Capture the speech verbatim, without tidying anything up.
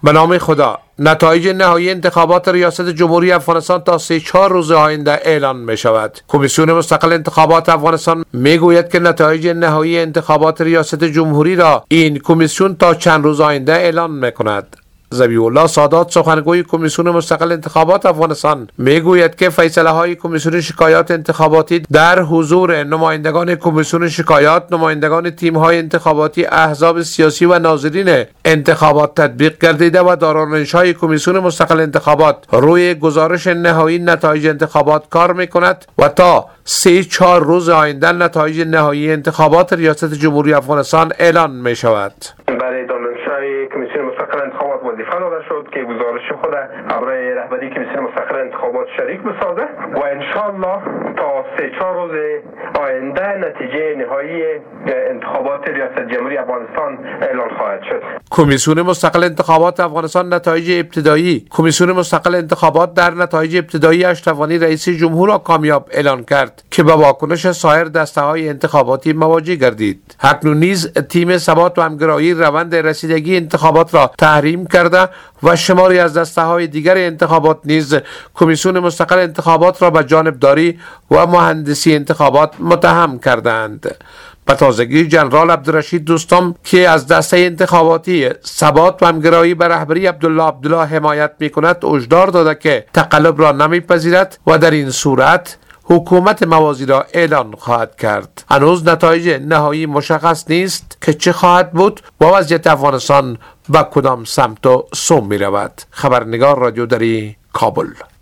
به نام خدا، نتایج نهایی انتخابات ریاست جمهوری افغانستان تا سه چهار روز آینده اعلان می شود. کمیسیون مستقل انتخابات افغانستان می گوید که نتایج نهایی انتخابات ریاست جمهوری را این کمیسیون تا چند روز آینده اعلان می کند. ذبیح الله سادات، سخنگوی کمیسیون مستقل انتخابات افغانستان، میگوید که فیصله های کمیسیون شکایات انتخاباتی در حضور نمایندگان کمیسیون شکایات، نمایندگان تیم های انتخاباتی، احزاب سیاسی و ناظرین انتخابات تطبیق گردیده و دارالنشست های کمیسیون مستقل انتخابات روی گزارش نهایی نتایج انتخابات کار میکند و تا سه چهار روز آینده نتایج نهایی انتخابات ریاست جمهوری افغانستان اعلان می شود. برای دانشجوی کمیسیون مستقل انتخابات وظیفه داده شد که گزارش خود برای رهبری کمیسیون مستقل انتخابات شریک بسازه و انشالله تا سه چهار روز آینده نتیجه نهایی انتخابات ریاست جمهوری افغانستان اعلان خواهد شد. کمیسیون مستقل انتخابات افغانستان نتایج ابتدایی کمیسیون مستقل انتخابات در نتایج ابتدایی اشرف غنی رئیس جمهور را کامیاب اعلان کرد که به واکنش سایر دسته‌های انتخاباتی مواجه گردید. اکنون نیز تیم ثبات و همگرایی روند رسیدگی انتخابات را تحریم کرده و شماری از دسته‌های دیگر انتخابات نیز کمیسیون مستقل انتخابات را به جانبداری و مهندسی انتخابات متهم کردند. به تازگی جنرال عبدالرشید دوستم که از دسته انتخاباتی ثبات و همگرایی به رهبری عبدالله عبدالله حمایت می‌کند هشدار داده که تقلب را نمی‌پذیرد و در این صورت حکومت موازی را اعلان خواهد کرد. هنوز نتایج نهایی مشخص نیست که چه خواهد بود و وضعیت افغانستان به کدام سمت و سو می رود. خبرنگار رادیو دری، کابل.